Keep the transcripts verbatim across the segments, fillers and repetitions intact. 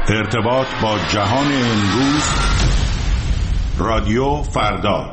ارتباط با جهان امروز، رادیو فردا.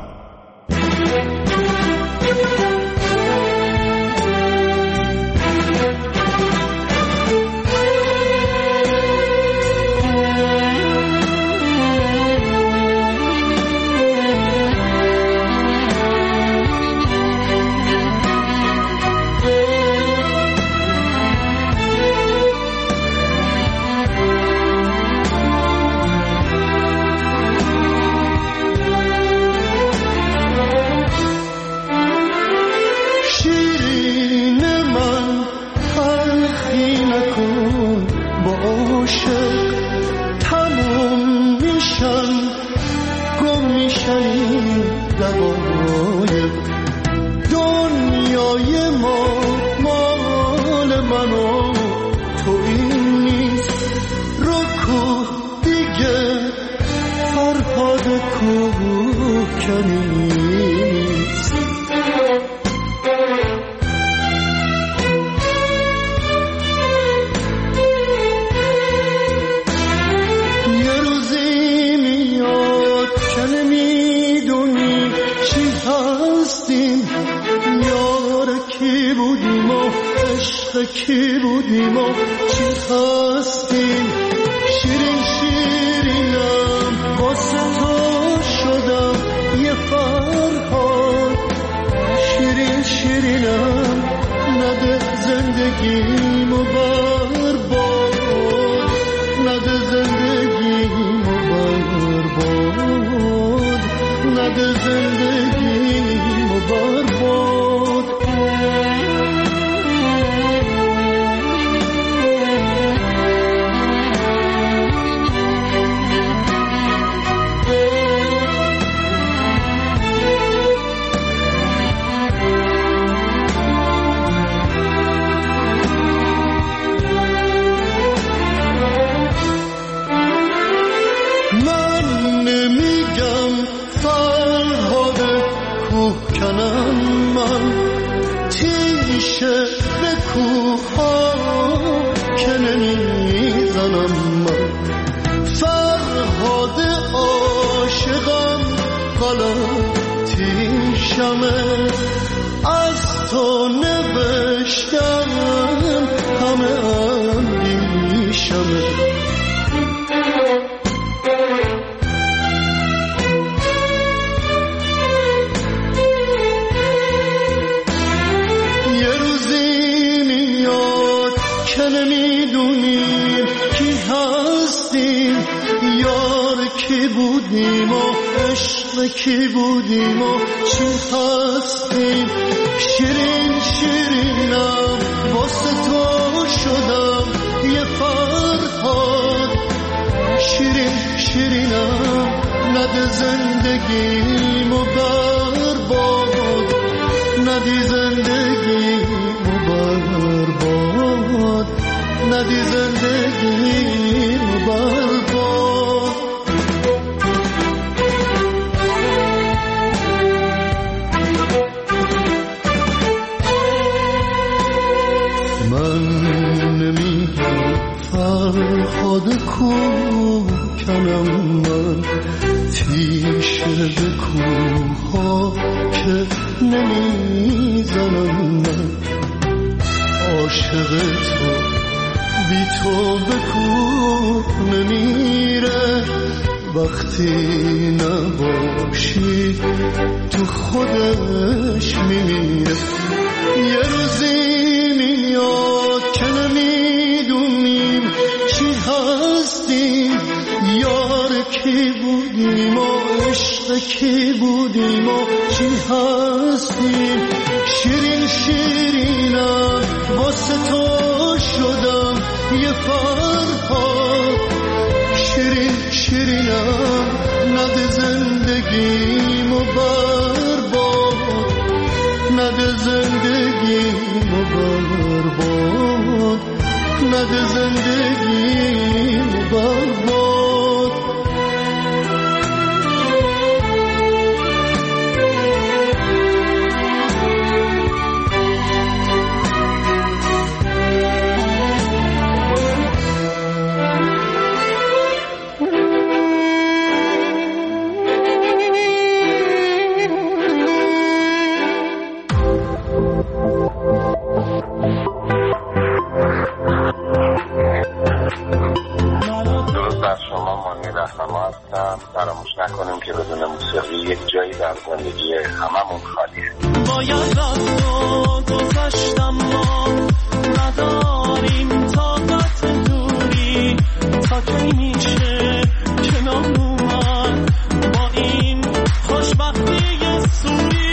کی بودیم و چی هستیم، شیرین شیرینم واسه تو شدم یه فرهاد، شیرین شیرینم نده زندگیمو برباد، نده زندگیمو برباد، نده زندگیمو برباد. از تو نوشتم همه اندیشمه، یه روزی میاد که نمیدونیم کی هستیم، یار کی بودیم و عشق کی بودیم و چی هستیم، شیرین شیرینم واسه تو شدم یه فرهاد، شیرین شیرینم نده زندگیمو برباد، ندی زندگیمو برباد، ندی زندگیمو برباد. فرهاد کوکنم من، تیشه به کوها که نمیزنم من، عاشق تو بی تو به کوه نمیره، وقتی نباشی تو خودش میمیره، یه روزی میاد که نمیدونیم چی هستیم، یار کی بودیم و عشق کی بودیم و چی هستیم، شیرین شیرینم واسه تو شدم یه فرهاد، شیرین شیرینم نده زندگیمو برباد، نده زندگیمو برباد، نده زندگیمو برباد. از شما مانی رهنما هستم. فراموش نکنیم که بدون موسیقی یک جایی در زندگی هممون خالیه. باید رفت و گذشتم ما نداریم طاقت دوری تا کی میشه کنار اومد با این خوشبختی سوری.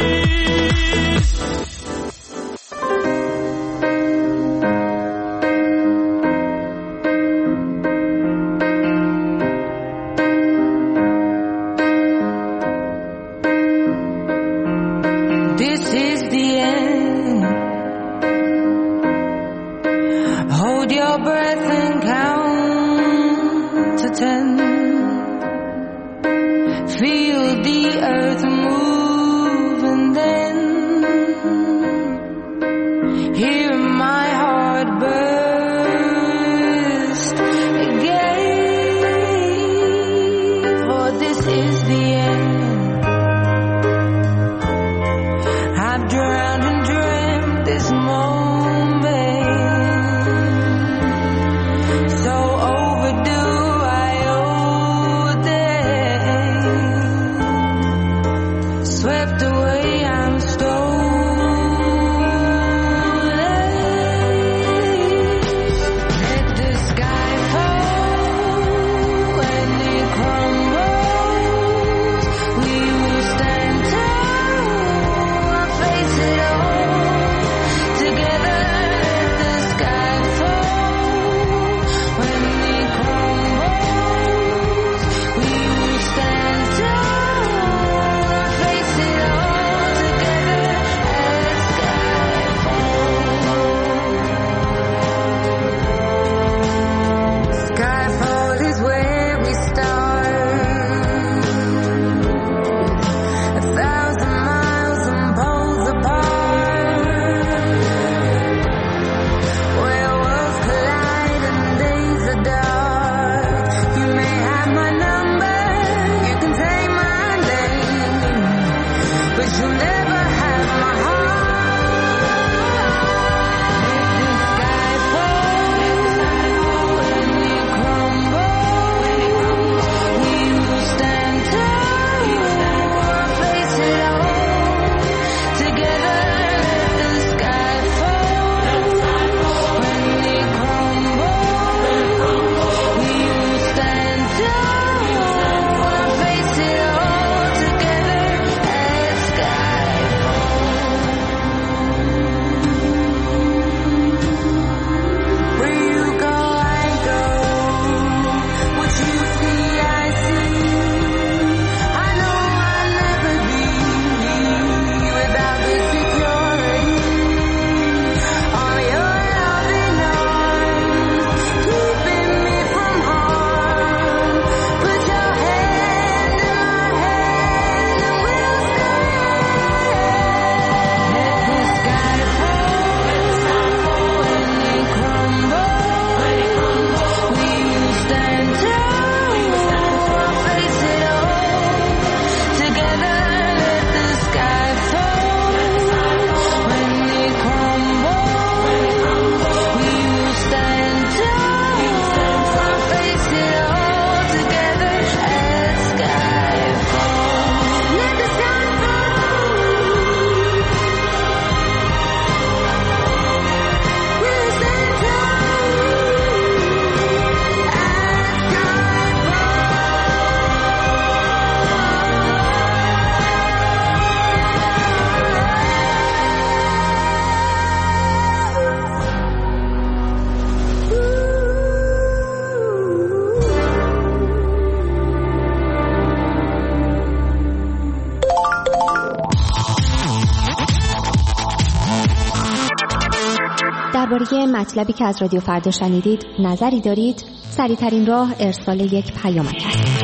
درباره مطلبی که از رادیو فردا شنیدید نظری دارید؟ سریع‌ترین راه ارسال یک پیامک است.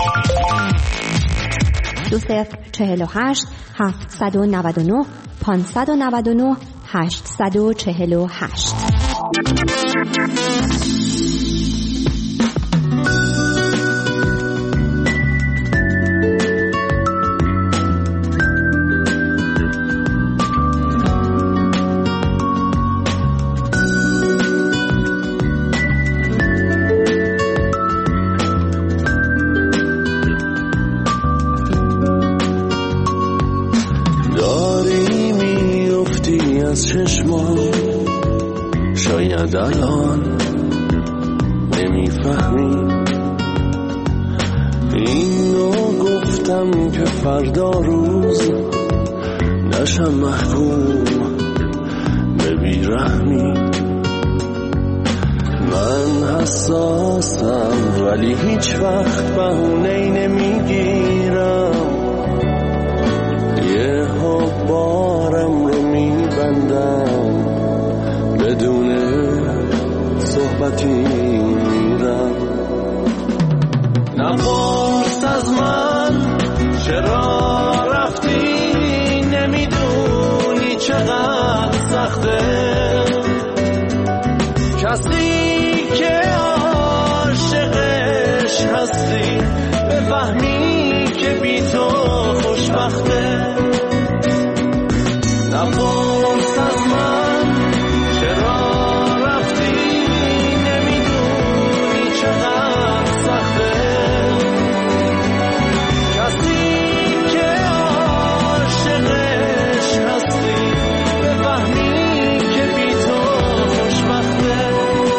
دو صفر چهل و هشت هفتصد و نود و نه پانصد و نود و نه هشتصد و چهل و هشت. الان نمیفهمی اینو گفتم که فردا روز نشم محکوم به بیرحمی. من حساسم ولی هیچ وقت بهونه‌ای نمیگیرم، یه ها بارم رو میبندم بدون صحبتی میرم. نپرس از من چرا رفتی، نمیدونی چقدر سخته کسی که عاشقش هستی بفهمی که بی تو خوشبخته. نپرس از من چرا رفتی، نمیدونی چقدر سخته کسی که عاشقش هستی بفهمی که بی تو خوشبخته.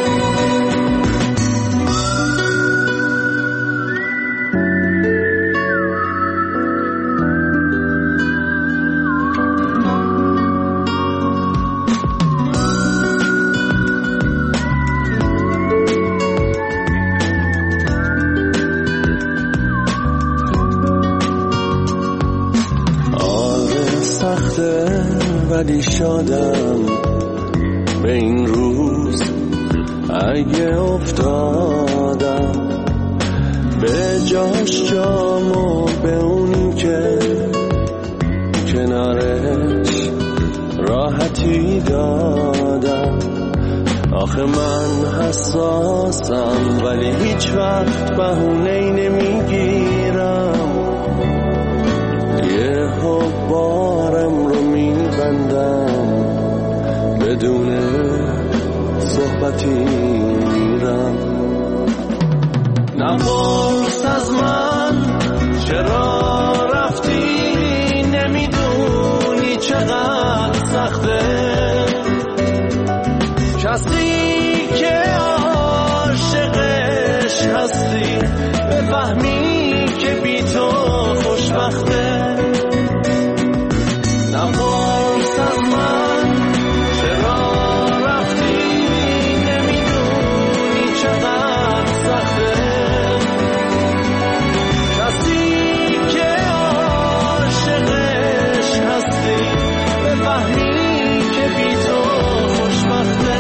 ولی شادم به این روز اگه افتادم به جاش جامو به اونی که کنارش راحتی دادم. آخه من حساسم ولی هیچ وقت بهونه‌ای نمیگیرم، یه ها بارم رو میبندم بدون صحبتی میرم. نپرس از من چرا رفتی، نمیدونی چقدر سخته کسی که عاشقش هستی بفهمی که بی تو خوشبخته. نپرس از من چرا رفتی، نمیدونی چقدر سخته کسی که عاشقش هستی بفهمی که بی تو خوشبخته.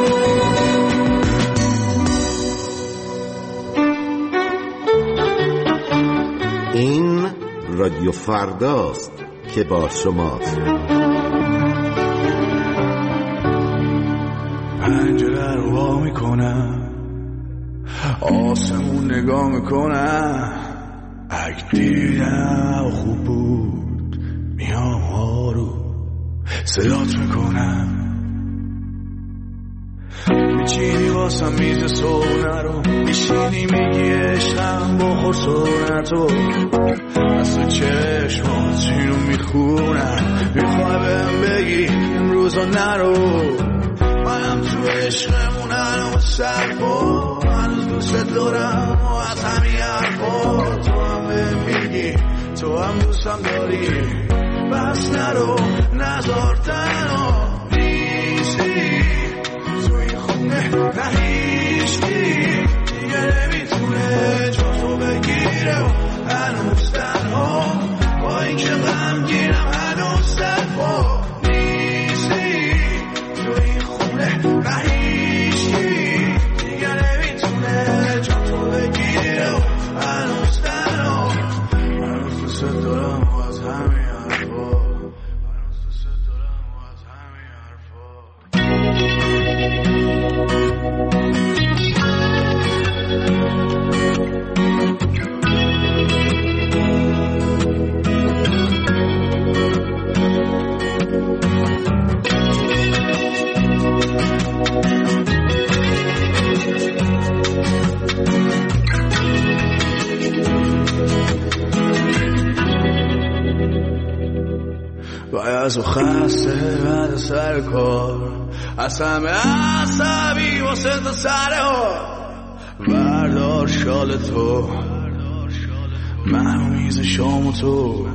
این رادیو فرداست که با شماست. پنجره رو وا میکنم، آسمون نگاه میکنم، اگه دیدم خوب بود میام آرو صدات میکنم. میچینی واسم میز سونه رو، میشینی میگی عشقم بخور سونتو، از تو چشمات چینو میخونم، میخواه بهم بگی امروزا نرو. منم تو عشقمون هنوز سرپا، هنوز دوست دارم و از همین حرفا. تو هم بهم میگی تو هم دوستم داری، بس نرو نزار تنها نیستی تو این خونه، نه هیچکی دیگه نمیتونه جا تو بگیره و هنوز تنها با این که غمگینم هنوز تنها نیستی تو این خونه، نه هیچکی دیگه نمیتونه جا تو بگیره و هنوز تنها. هنوز دوست دارم و از همین حرفا، هنوز دوست دارم و از همین حرفا. از و خسته بعد سر کار، از همه عصبی واسه تا سره ها بردار شال تو منو میز شام تو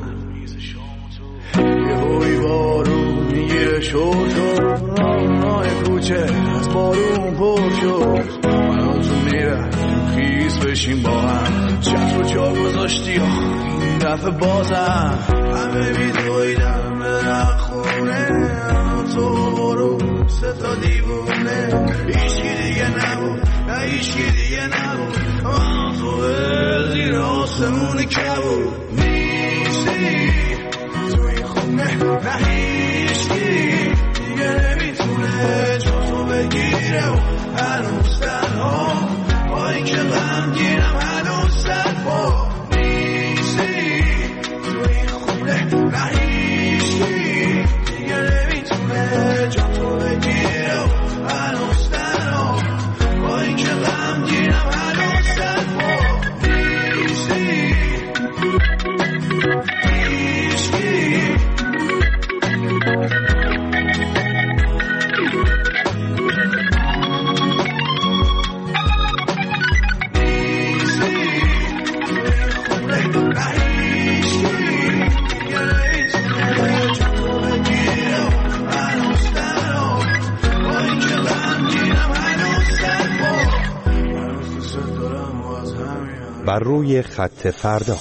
یه هوی بارون میگیره شور شد راه کوچه از بارون پر شد منو تو میرم خیز بشیم با هم چت رو جا گذاشتی این دفعه بازم همه بیدویدم برم خونه تو برو سه تا دیوونه هیچی دیگه نبود نه هیچی دیگه نبود تو زیر آسمون کبود نیستی تو این خونه نه هیچی دیگه نمیتونه جا تو بگیره و هنوز تنها با این که غمگینم هنوز تنها نیستی تو این خونه نه هیچی دیگه نمیتونه جا تو بگیره و هنوز تنها با این که غمگینم هنوز تنها نیستی هیچی بر روی خط فردا.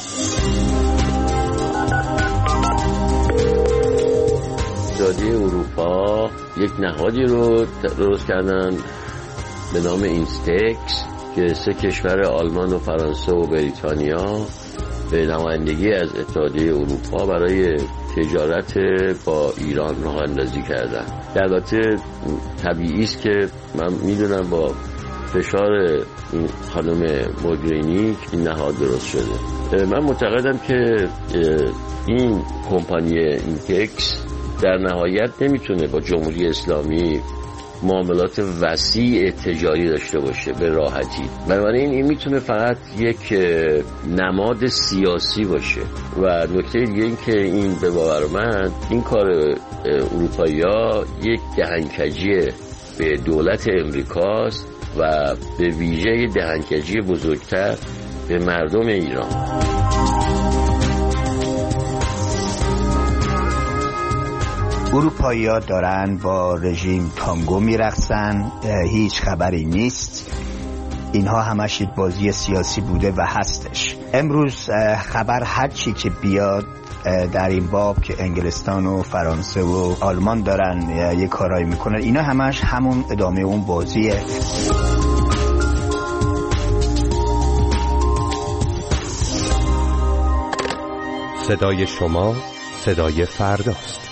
اتحادیه اروپا یک نهادی رو درست کردن به نام اینستکس که سه کشور آلمان و فرانسه و بریتانیا به نمایندگی از اتحادیه اروپا برای تجارت با ایران راه اندازی کردن. البته طبیعی است که من میدونم با فشار این خانم موگرینی این نهاد درست شده. من معتقدم که این کمپانی اینتکس در نهایت نمیتونه با جمهوری اسلامی معاملات وسیع تجاری داشته باشه به راحتی. بنابراین این میتونه فقط یک نماد سیاسی باشه و نکته دیگه این که این به باور من این کار اروپایی‌ها یک دهنکجی به دولت امریکاست و به ویژه دهنکجی بزرگتر به مردم ایران. اروپایی‌ها دارن با رژیم تانگو میرقصن، هیچ خبری نیست. اینها همش یک بازی سیاسی بوده و هستش. امروز خبر هر چی که بیاد در این باب که انگلستان و فرانسه و آلمان دارن یه کارایی میکنن، اینا همش همون ادامه اون بازیه. صدای شما صدای فرداست.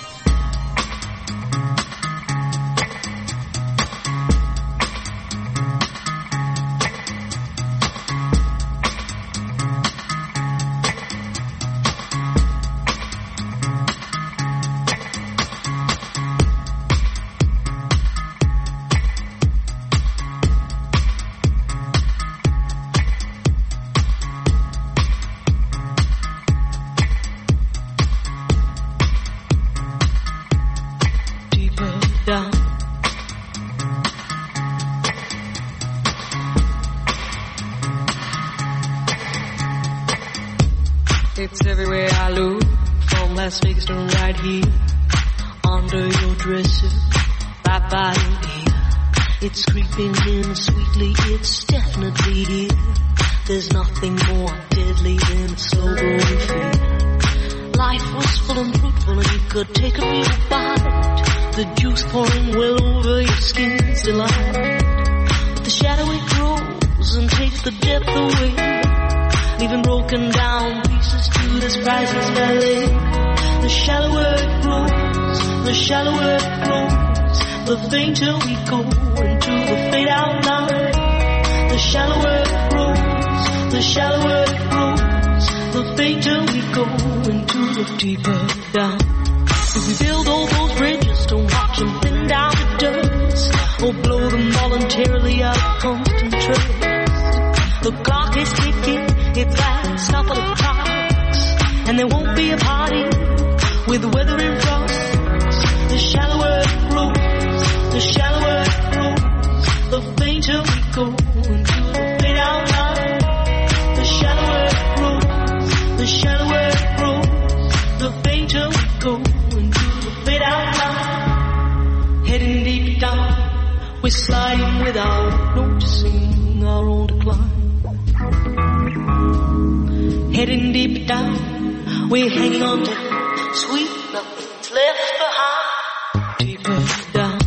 It's everywhere I look, from Las Vegas to right here, under your dresser, right by your ear. It's creeping in sweetly, it's definitely here. There's nothing more deadly than slow growing fear. Life was full and fruitful and you could take a real bite. The juice pouring well over your skin's delight. But the shadow it grows and takes the depth away, leaving broken down pieces to this priceless ballet. The shallower it grows, the shallower it grows, the fainter we go into the fade out line. The shallower it grows, the shallower it grows, the fainter we go into the deeper down. If we build all those bridges to watch them thin down to dust, or blow them voluntarily out of constant trust, the clock is ticking, it's last couple of clocks, and there won't be a party with the weather in frost. The shallower it grows, the shallower We're sliding without noticing our own decline. Heading deep down, we're hanging on to sweet nothing's left behind. Deeper down.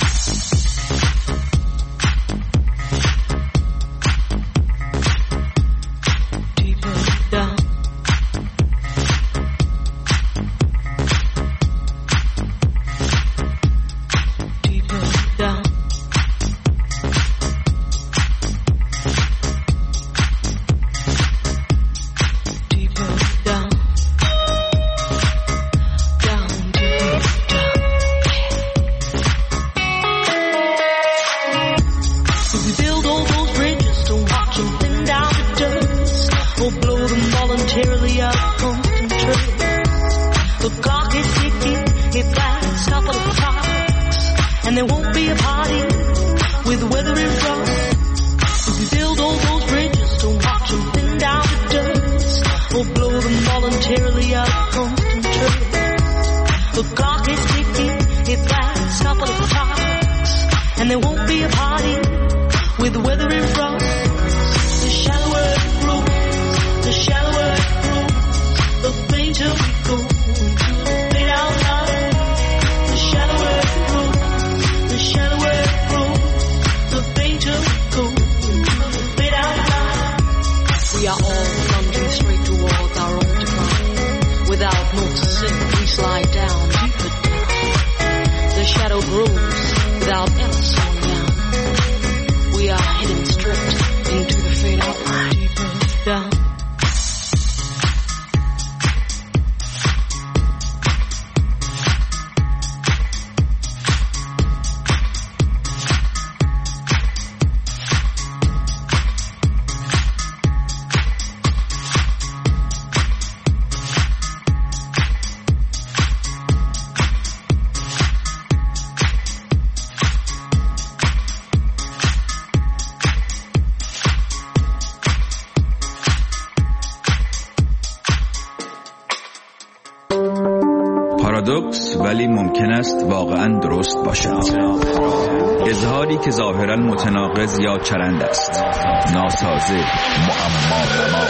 پارادوکس ولی ممکن است واقعا درست باشد. اظهاری که ظاهرا متناقض یا چرند است، ناسازه، معما نما.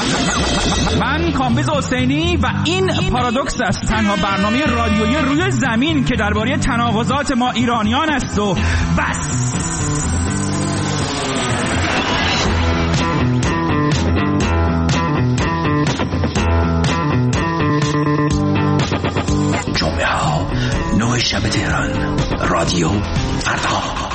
من کامبیز حسینی و این پارادوکس است، تنها برنامه رادیویی روی زمین که درباره تناقضات ما ایرانیان است و بس. جمعه ها نه شب تهران، رادیو فردا.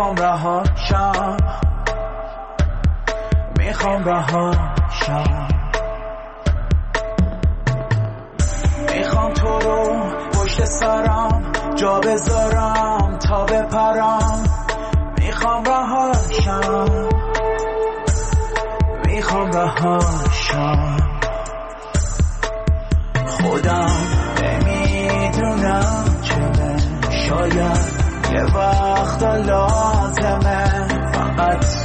میخوام رها شم میخوام تو رو پشت سرم جا بذارم تا بپرم، میخوام رهاشم میخوام رهاشم. خودم نمیدونم چه شاید یه وقت لازمه فقط